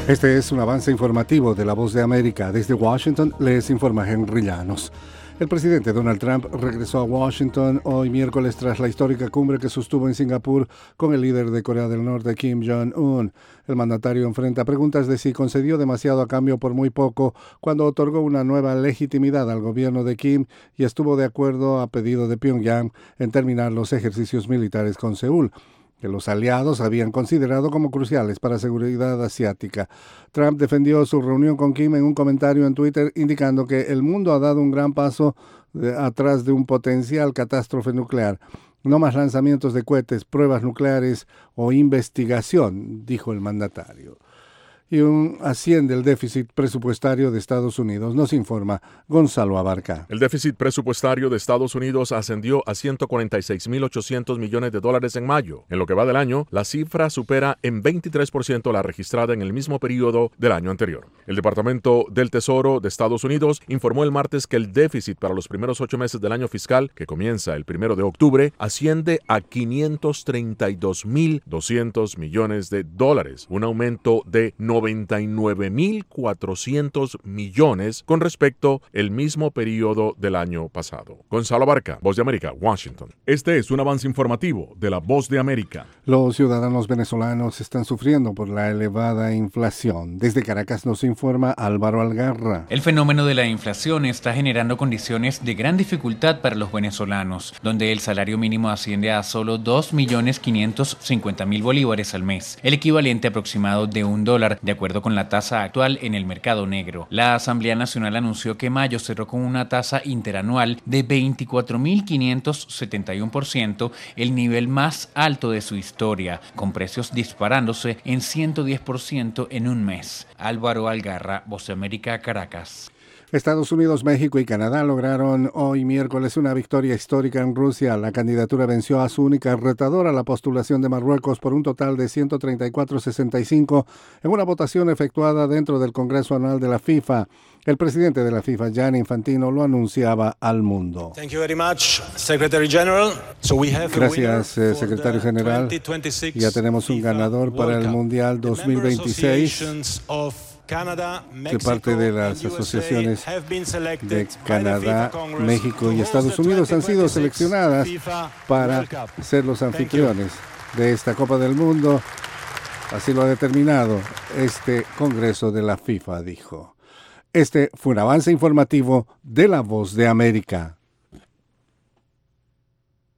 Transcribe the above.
Este es un avance informativo de La Voz de América. Desde Washington les informa Henry Llanos. El presidente Donald Trump regresó a Washington hoy miércoles tras la histórica cumbre que sostuvo en Singapur con el líder de Corea del Norte, Kim Jong-un. El mandatario enfrenta preguntas de si concedió demasiado a cambio por muy poco cuando otorgó una nueva legitimidad al gobierno de Kim y estuvo de acuerdo a pedido de Pyongyang en terminar los ejercicios militares con Seúl, que los aliados habían considerado como cruciales para la seguridad asiática. Trump defendió su reunión con Kim en un comentario en Twitter indicando que el mundo ha dado un gran paso atrás de un potencial catástrofe nuclear. No más lanzamientos de cohetes, pruebas nucleares o investigación, dijo el mandatario. Y asciende el déficit presupuestario de Estados Unidos, nos informa Gonzalo Abarca. El déficit presupuestario de Estados Unidos ascendió a $146.800 millones en mayo. En lo que va del año, la cifra supera en 23% la registrada en el mismo periodo del año anterior. El Departamento del Tesoro de Estados Unidos informó el martes que el déficit para los primeros 8 meses del año fiscal, que comienza el 1 de octubre, asciende a $532.200 millones, un aumento de 99.400 millones con respecto al mismo periodo del año pasado. Gonzalo Abarca, Voz de América, Washington. Este es un avance informativo de la Voz de América. Los ciudadanos venezolanos están sufriendo por la elevada inflación. Desde Caracas nos informa Álvaro Algarra. El fenómeno de la inflación está generando condiciones de gran dificultad para los venezolanos, donde el salario mínimo asciende a solo 2.550.000 bolívares al mes, el equivalente aproximado de $1, de acuerdo con la tasa actual en el mercado negro. La Asamblea Nacional anunció que mayo cerró con una tasa interanual de 24.571%, el nivel más alto de su historia, con precios disparándose en 110% en un mes. Álvaro Algarra, Voz de América, Caracas. Estados Unidos, México y Canadá lograron hoy miércoles una victoria histórica en Rusia. La candidatura venció a su única retadora, la postulación de Marruecos, por un total de 134-65 en una votación efectuada dentro del Congreso Anual de la FIFA. El presidente de la FIFA, Gianni Infantino, lo anunciaba al mundo. Gracias, secretario general. Ya tenemos un ganador para el Mundial 2026. De parte de las asociaciones de Canadá, México y Estados Unidos han sido seleccionadas para ser los anfitriones de esta Copa del Mundo. Así lo ha determinado este Congreso de la FIFA, dijo. Este fue un avance informativo de La Voz de América.